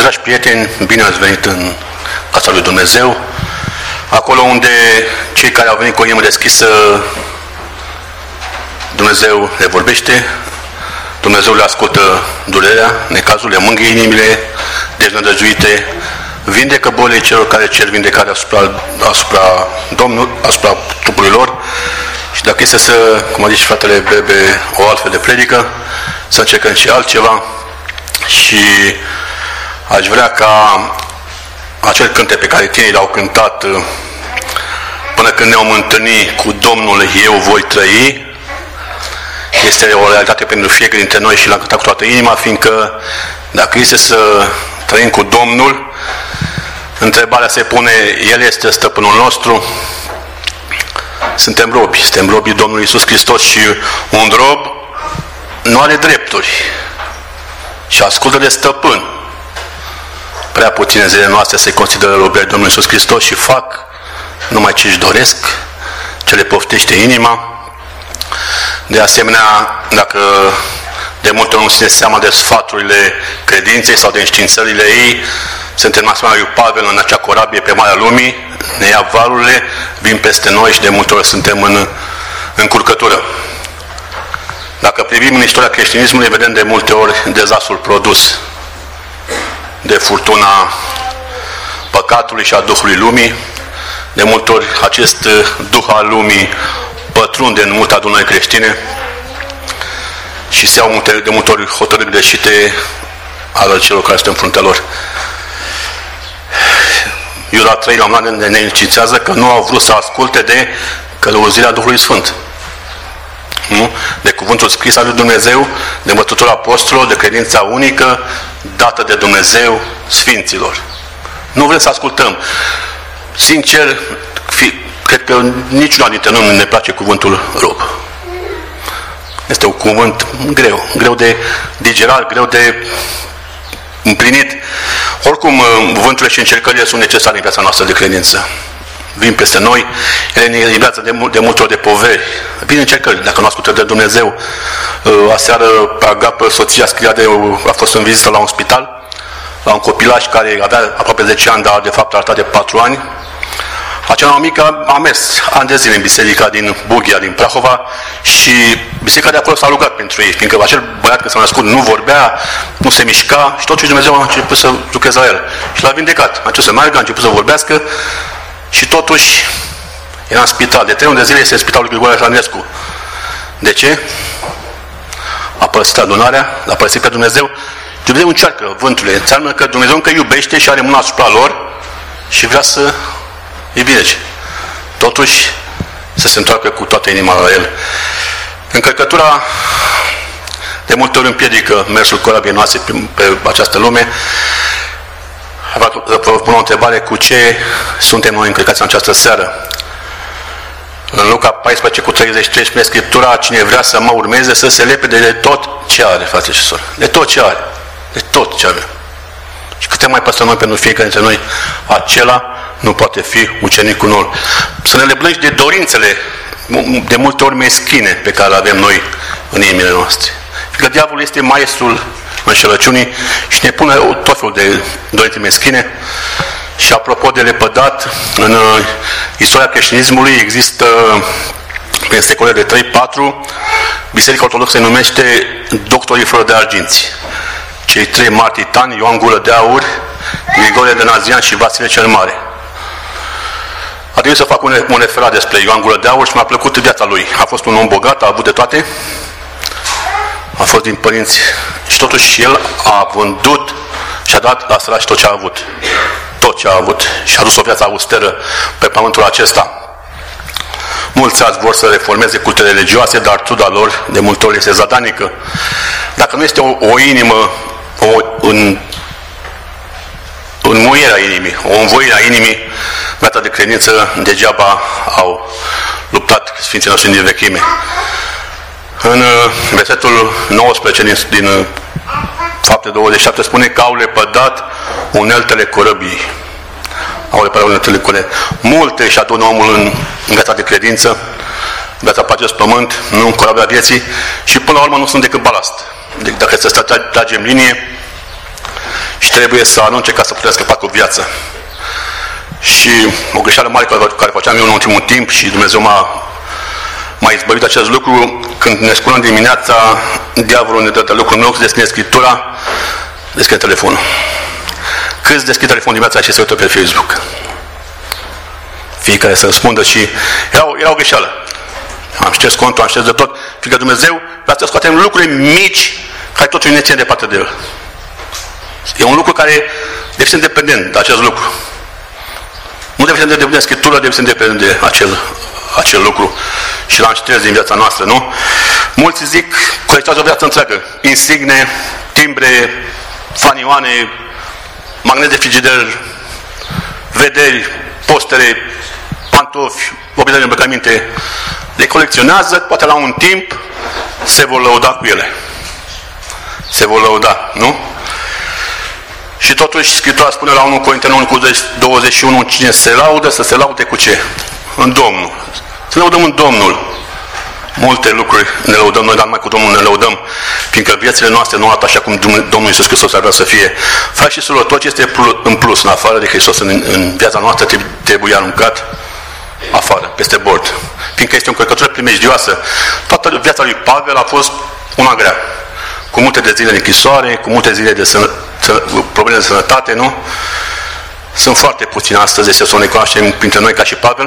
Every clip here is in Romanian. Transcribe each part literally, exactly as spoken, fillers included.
Dragi prieteni, bine ați venit în casa lui Dumnezeu, acolo unde cei care au venit cu o inimă deschisă, Dumnezeu le vorbește, Dumnezeu le ascultă durerea, necazul, le mângâie inimile deznădăjduite, vindecă bolile celor care cer vindecare asupra, asupra Domnului, asupra trupului lor. Și dacă este să, cum a zis fratele Bebe, o altfel de predică, să încercăm și altceva. Și aș vrea ca acel cântec pe care tinerii l-au cântat, până când ne-om întâlni cu Domnul, eu voi trăi, este o realitate pentru fiecare dintre noi și l-am cântat cu toată inima, fiindcă dacă este să trăim cu Domnul, întrebarea se pune, El este stăpânul nostru, suntem robi, suntem robii Domnului Iisus Hristos și un rob nu are drepturi și ascultă de stăpân. Prea puține zile noastre se consideră robi ai Domnului Iisus Hristos și fac numai ce își doresc, ce le poftește inima. De asemenea, dacă de multe ori nu ține seama de sfaturile credinței sau de înștiințările ei, suntem asemenea lui Pavel în acea corabie pe Marea Lumii, ne ia valurile, vin peste noi și de multe ori suntem în încurcătură. Dacă privim în istoria creștinismului, vedem de multe ori dezastrul produs de furtuna păcatului și a duhului lumii. De multe ori acest duh al lumii pătrunde în multe adunări creștine și se iau multe, de multe ori hotărâri greșite ale celor care sunt în fruntea lor. Iuda trei la un moment dat ne înștiințează că nu au vrut să asculte de călăuzirea Duhului Sfânt. Nu? De cuvântul scris al lui Dumnezeu, de învățătura apostolilor, de credința unică dată de Dumnezeu Sfinților. Nu vrem să ascultăm. Sincer, fi, cred că niciuna dintre noi nu ne place cuvântul rob. Este un cuvânt greu, greu de digerat, greu de împlinit. Oricum, cuvânturile și încercările sunt necesare în viața noastră de credință. Vin peste noi, ele ne eliberează de, de multe ori de poveri. Vin încercări, dacă nu ascultă de Dumnezeu. Aseară, pe Agapă, soția scria de, a fost în vizită la un spital, la un copilaș care avea aproape zece ani, dar de fapt arăta de patru ani. Acea mică a mers ani de zile în biserica din Bughia, din Prahova, și biserica de acolo s-a rugat pentru ei, fiindcă acel băiat când s-a născut nu vorbea, nu se mișca și totuși Dumnezeu a început să lucreze la el. Și l-a vindecat. A început să meargă, a început să vorbească și totuși era în spital. De trei luni de zile este în spitalul Grigorie Hrănescu. De ce? A părăsit adunarea, l-a părăsit pe Dumnezeu. Dumnezeu încearcă vânturile. Înseamnă că Dumnezeu încă iubește și are mâna asupra lor și vrea să îi vindece. Totuși, să se întoarcă cu toată inima la El. Încărcătura de multe ori împiedică mersul corabiei noastre pe, pe această lume. Vă pun o întrebare: cu ce suntem noi încărcați în această seară? În Luca paisprezece cu treizeci și trei spune Scriptura: cine vrea să mă urmeze să se lepede de tot ce are, frate și soră. De tot ce are. De tot ce avem. Și câte mai păstrăm noi pentru fiecare dintre noi, acela nu poate fi ucenicul nostru. Să ne leblăm de dorințele de multe ori meschine pe care le avem noi în inimile noastre. Fiindcă diavolul este maestrul înșelăciunii și ne pune tot felul de dorințe meschine. Și apropo de lepădat, în istoria creștinismului există, prin secolele de trei patru, Biserica Ortodoxă se numește Doctorii fără de arginți. Cei trei mari titani, Ioan Gură de Aur, Grigorie de Nazian și Vasile cel Mare. A trebuit să fac un, un referat despre Ioan Gură de Aur și mi-a plăcut viața lui. A fost un om bogat, a avut de toate, a fost din părinți și totuși el a vândut și a dat la săraci tot ce a avut. Tot ce a avut și a dus o viață austeră pe pământul acesta. Mulți azi vor să reformeze cultele religioase, dar truda lor de multe ori este zadanică. Dacă nu este o, o inimă, o un, înmuire a inimii, o învoire a inimii, viața de credință, degeaba au luptat Sfinții noștri din vechime. În versetul nouăsprezece din, din Fapte douăzeci și șapte spune că au lepădat uneltele corăbii. Au lepădat uneltele corăbii. Multe își adună omul în, în viața de credință, viața pe acest pământ, nu în corabia vieții, și până la urmă nu sunt decât balast. Deci dacă să tragem linie și trebuie să anunce ca să putea scăpa cu viață. Și o greșeală mare care făceam eu în ultimul timp și Dumnezeu m-a, m-a izbăvit acest lucru, când ne spunem dimineața, diavolul ne dă lucrul meu, să deschide Scriptura, deschide telefonul. Câți deschid telefonul dimineața și se uită pe Facebook? Fiecare să răspundă și era, era o greșeală. Am șters contul, am șters de tot, fiindcă Dumnezeu vrea să scoatem lucruri mici care totul ne ține departe de El. E un lucru care deve fi independent de acest lucru. Nu deve fi independent de Scriptură, deve fi independent de acel, acel lucru. Și l-am șters din viața noastră, nu? Mulți zic, colectează o viață întreagă. Insigne, timbre, fanioane, magnet de frigider, vederi, postere, pantofi, obiecte de îmbrăcăminte. Le colecționează, poate la un timp se vor lăuda cu ele. Se vor lăuda, nu? Și totuși Scriptura spune la unu Corinteni unu cu douăzeci și unu, cine se laudă, să se laude cu ce? În Domnul. Să ne laudăm în Domnul. Multe lucruri ne lăudăm noi, dar numai cu Domnul ne lăudăm, fiindcă viețile noastre nu arată așa cum Domnul Iisus Hristos ar vrea să fie. Frați și surori, tot ce este în plus, în afară de Hristos, în, în viața noastră, trebuie aruncat afară, peste bord. Fiindcă este o încărcătură primejdioasă. Toată viața lui Pavel a fost una grea. Cu multe de zile de închisoare, cu multe zile de sănă, probleme de sănătate, nu? Sunt foarte puțini astăzi, este să ne cunoaștem printre noi ca și Pavel.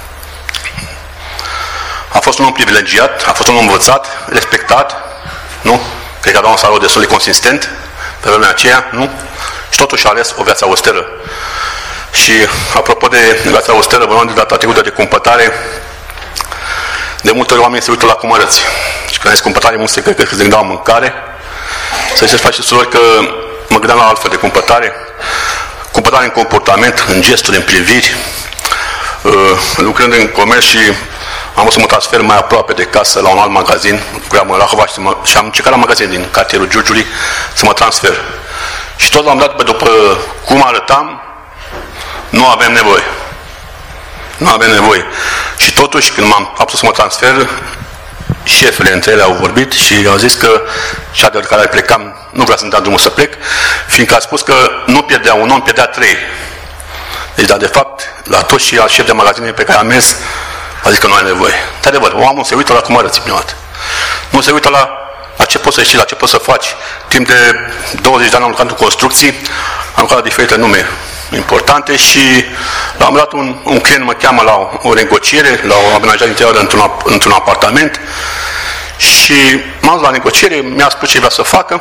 A fost un om privilegiat, a fost un om învățat, respectat, nu? Cred că avea un salariu destul de consistent pe vremea aceea, nu? Și totuși a ales o viață austeră. Și apropo de viața austeră, vorbeam de data trecută de cumpătare, de multe ori oamenii se uită la cum arăți. Și când ai cumpătare, mulți se cred că îți gândeau mâncare. Să ziceți, faci și surori, că mă gândeam la altfel de cumpătare. Cumpătare în comportament, în gesturi, în priviri, lucrând în comerț și am vrut să mă transfer mai aproape de casă la un alt magazin, lucram în Rahova și, mă, și am încercat la magazin din cartierul Giurgiului să mă transfer. Și tot l-am dat, pe după cum arătam, nu avem nevoie. Nu avem nevoie. Și totuși, când m-am apus să mă transfer, șefele între ele au vorbit și au zis că cea de care plecam nu vrea să-mi dea drumul să plec, fiindcă a spus că nu pierdea un om, pierdea trei. Deci, dar de fapt, la toți și al șef de magazine pe care am mers, a zis că nu ai nevoie. De adevăr, omul se uită la cum arăți prima dată. Nu se uită la, la ce poți să știi, la ce poți să faci. Timp de douăzeci de ani am lucrat în construcții, am lucrat la diferite nume importante și la un dat un, un client mă cheamă la o, o negociere, la o amenajare interioară într-un, într-un apartament și m-am dus la negociere, mi-a spus ce vrea să facă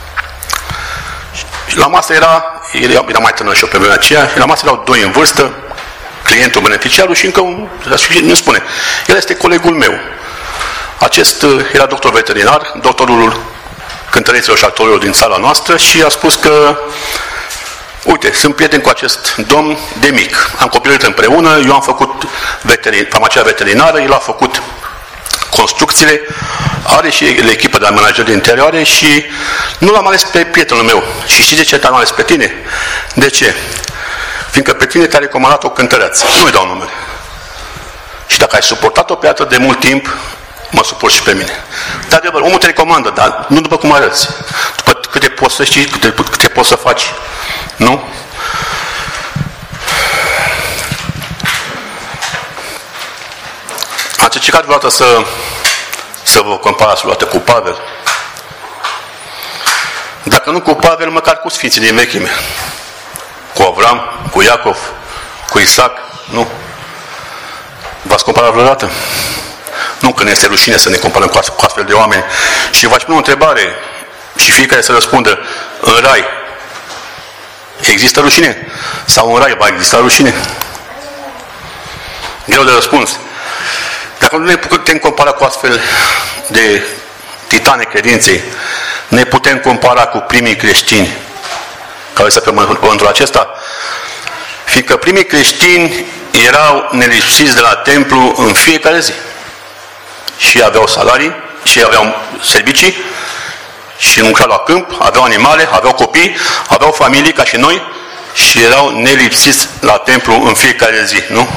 și la masă era, era, era mai tânăr și eu pe vremea aceea, și la masă erau doi în vârstă, clientul, beneficiarul și încă un, nu spune, el este colegul meu. Acest era doctor veterinar, doctorul cântăreților și actorilor din țara noastră și a spus că uite, sunt prieten cu acest domn de mic. Am copilărit împreună, eu am făcut veterin, farmacia veterinară, el a făcut construcțiile, are și el echipă de manageri de interioare și nu l-am ales pe prietenul meu. Și știi de ce te-am ales pe tine? De ce? Fiindcă pe tine te-a recomandat o cântăreață. Nu-i dau numele. Și dacă ai suportat-o pe atât de mult timp, mă suport și pe mine. De adevăr, omul te recomandă, dar nu după cum arăți. După câte poți să știi, câte, câte poți să faci. Nu? Ați încercat vreodată să, să vă comparați vreodată cu Pavel? Dacă nu cu Pavel, măcar cu sfinții din vechime. Cu Avram, cu Iacov, cu Isaac, nu? V-ați comparat vreodată? Nu că ne este rușine să ne comparăm cu astfel de oameni. Și v-aș pune o întrebare și fiecare să răspundă: în rai există rușine? Sau în rai va exista rușine? Greu de răspuns. Dacă nu ne putem compara cu astfel de titane credinței, ne putem compara cu primii creștini care se pe pământul acesta? Fiindcă primii creștini erau nelipsiți de la templu în fiecare zi. Și aveau salarii, și aveau servicii, și lucrau la câmp, aveau animale, aveau copii, aveau familii ca și noi și erau nelipsiți la templu în fiecare zi, nu?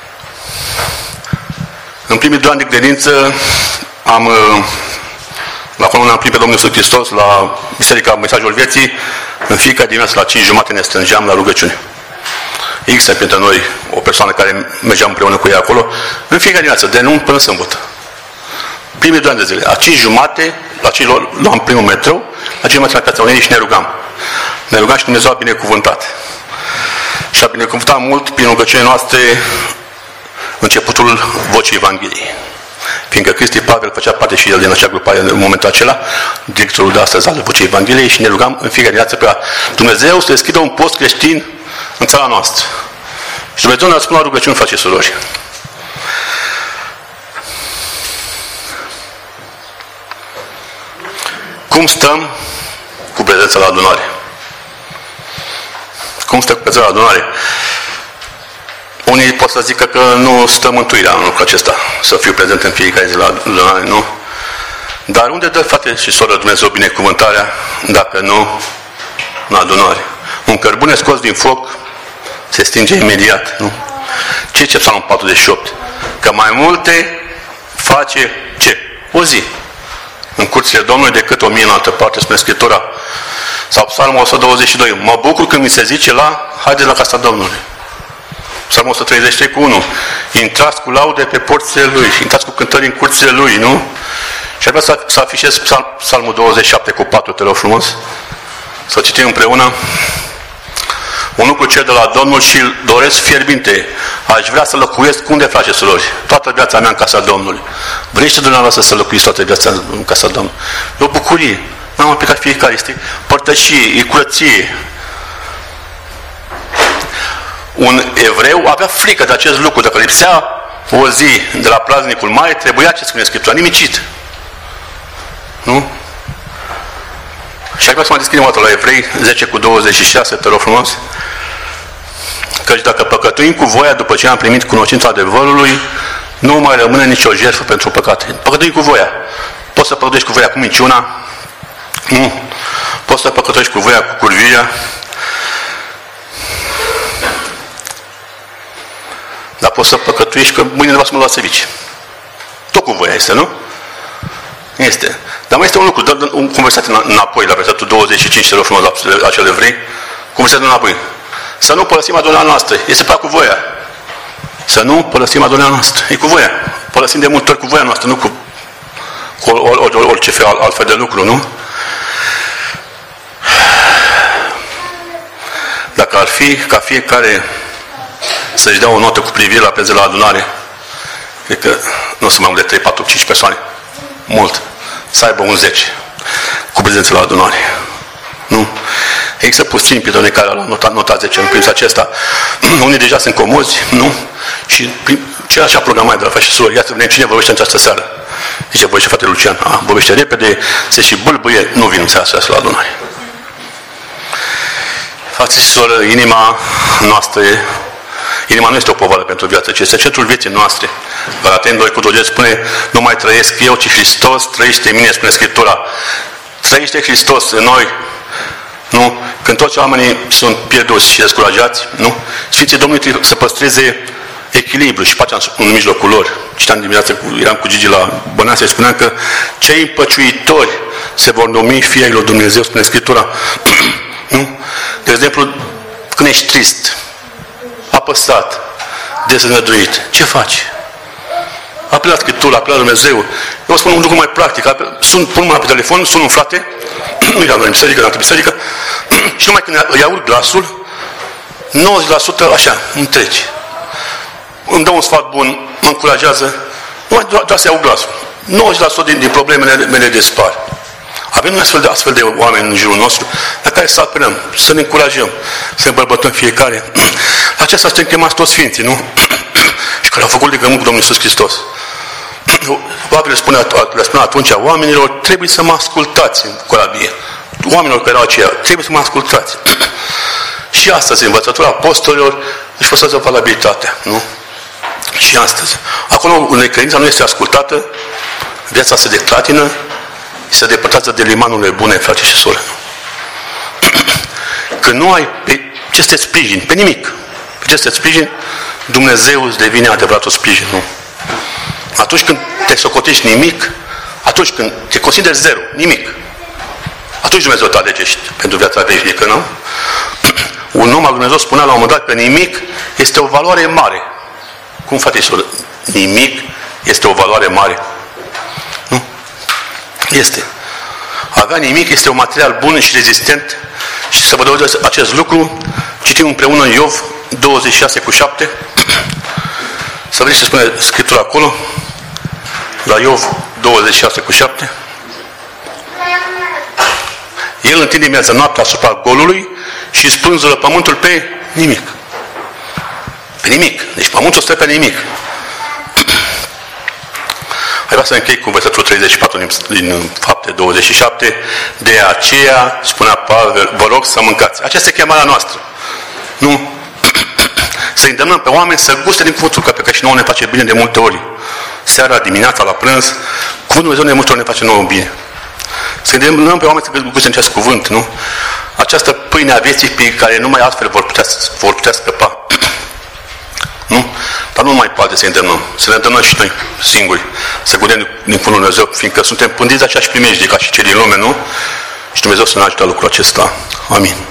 În primii doi ani de credință am uh, la acolo ne-am primit pe Domnul Iisus Hristos la Biserica Mesajul Vieții, în fiecare dimineață la cinci jumate ne strângeam la rugăciune. Există pentru noi o persoană care mergeam împreună cu ea acolo, în fiecare dimineață, de luni până sâmbătă. Primii doi ani de zile, la cinci jumate, la cinci luam primul metrou, la cinci jumate la Piața Unirii și ne rugam. Ne rugam și Dumnezeu a binecuvântat. Și a binecuvântat mult prin rugăciunile noastre începutul vocii Evangheliei. Fiindcă Cristi Pavel făcea parte și el din acea grupare în momentul acela, directorul de astăzi al vocii Evangheliei, și ne rugam în fiecare dimineață pe Dumnezeu să deschidă un post creștin în țara noastră. Și Dumnezeu ne-a spus la rugăciuni, face surori. Cum stăm cu prezența la adunare? Cum stă cu prezența la adunare? Unii pot să zică că nu stă mântuirea în lucrul acesta, să fiu prezent în fiecare zi la adunare, nu? Dar unde dă, frate și soră, Dumnezeu binecuvântarea dacă nu în adunare? Un cărbune scos din foc se stinge imediat, nu? Ce ce Psalmul patruzeci și opt? Că mai multe face ce? O zi în curțile Domnului decât o mie în altă parte, spune Scriptura. Sau Psalmul o sută douăzeci și doi. Mă bucur când mi se zice la haideți la casa Domnului. Psalmul o sută treizeci și trei cu unu. Intrați cu laude pe porțile Lui. Intrați cu cântări în curțile Lui, nu? Și ar vrea să, să afișez psalm, Psalmul douăzeci și șapte cu patru, te rog frumos. Să citim împreună. Un lucru cer de la Domnul și îl doresc fierbinte. Aș vrea să locuiesc unde, frate, surori? Toată viața mea în casa Domnului. Vrei și dumneavoastră să locuiți toată viața în casa Domnului? E o bucurie. N-am aplicat fiecare. Este părtășie, e curăție. Un evreu avea frică de acest lucru. Dacă lipsea o zi de la praznicul mare, trebuia, ce spune Scriptura, nimicit. Nu? Și aș vrea să mă deschidem o dată la Evrei zece cu douăzeci și șase, te rog frumos. Căci dacă păcătuim cu voia după ce am primit cunoștința adevărului, nu mai rămâne nicio jertfă pentru păcate. Păcătuim cu voia. Poți să păcătuiești cu voia cu minciuna. Nu. Poți să păcătuiești cu voia cu curvirea. Dar poți să păcătuiești că mâine nu să mă lua servici. Tot cu voia este, nu? Este. Dar mai este un lucru, dă o conversație înapoi la versetul douăzeci și cinci, te rog frumos, la acel evrei. Conversație înapoi. Să nu părăsim adunarea noastră. Este pe cu voia. Să nu părăsim adunarea noastră. E cu voia. Părăsim de multe ori cu voia noastră, nu cu, cu orice fel, altfel de lucru, nu? Dacă ar fi ca fiecare să-și dea o notă cu privire la prezența la adunare, cred că nu o să mai mult de trei, patru, cinci persoane. Mult. Să aibă un zece cu prezența la adunare. Nu? Există puțini pe care au nota, nota zece în privința acesta. Unii deja sunt comozi, nu? Și ce așa programat de la frate și surori, ia să vedem cine vorbește în această seară. Zice, vorbește frate Lucian. A, vorbește repede, se și bâlbâie, nu vin în seara asta la adunare. Frate și soră, inima noastră, inima nu este o povară pentru viață, ci este centrul vieții noastre. Galaten doi cu douăzeci spune, nu mai trăiesc eu, ci Hristos trăiește în mine, spune Scriptura. Trăiește Hristos în noi. Nu? Când toți oamenii sunt pierduți și descurajați, nu? Sfinții Domnului trebuie să păstreze echilibru și pacea în mijlocul lor. Citeam dimineața, eram cu Gigi la Băneasa și spuneam că cei împăciuitori se vor numi fiii lui Dumnezeu, spune Scriptura. Nu? De exemplu, când ești trist, apăsat, dezănăduit, ce faci? Apela la Scriptură, apela la Dumnezeu. Eu spun un lucru mai practic. Sun, pun mâna pe telefon, sun un frate, nu era în biserică, în biserică, și numai când îi aud glasul, nouăzeci la sută așa, îmi trece. Îmi dă un sfat bun, mă încurajează, numai doar, doar să iau glasul. nouăzeci la sută din, din problemele mele dispar. Avem astfel de, astfel de oameni în jurul nostru la care să apelăm, să ne încurajăm, să ne bărbătăm fiecare. La aceasta suntem chemați toți Sfinții, nu? Și care au făcut legământ cu Domnul Iisus Hristos. Pavel le spune, le spune atunci oamenilor, trebuie să mă ascultați în corabie. Oamenilor care erau aceia, trebuie să mă ascultați. Și astăzi, învățătura apostolilor își păstrează valabilitatea, nu? Și astăzi. Acolo unde credința nu este ascultată, viața se declatină, se depărtează de limanurile bune, frate și soră. Când nu ai pe ce să te sprijini, pe nimic, pe ce să te sprijini, Dumnezeu îți devine adevăratul sprijin, nu? Atunci când te socotești nimic, Atunci când te consideri zero, nimic, atunci Dumnezeu te alegești pentru viața veșnică, nu? Un om al Dumnezeu spunea la un moment dat că nimic este o valoare mare. Cum, frate și soră? Nimic este o valoare mare. Nu? Este. Avea nimic este un material bun și rezistent. Și să vă dau acest lucru, citim împreună în Iov douăzeci și șase cu șapte. Să vedeți ce spune Scriptura acolo. La Iov douăzeci și șase cu șapte. El întinde miază noaptea asupra golului și spânzură pământul pe nimic. Pe nimic. Deci pământul stă pe nimic. Hai vrea să închei cu versetul treizeci și patru din, din Fapte douăzeci și șapte. De aceea, spunea Pavel, vă rog să mâncați. Aceasta e chemarea noastră. Nu? Să îndemnăm pe oameni să guste din cuvântul, că pe care și nouă ne face bine de multe ori. Seara, dimineața, la prânz, cuvântul Dumnezeu de multe ori ne face nouă bine. Să îndemnăm pe oameni să guste în acest cuvânt, nu? Această pâine a vieții pe care numai altfel vor putea, vor putea scăpa. Nu? Dar nu numai poate să îndemnăm. Să ne îndemnăm și noi singuri. Să gândim din Cuvântul Dumnezeu, fiindcă suntem pândiți de aceeași primejdie ca și cei din lume, nu? Și Dumnezeu să ne ajute la lucrul acesta. Amin.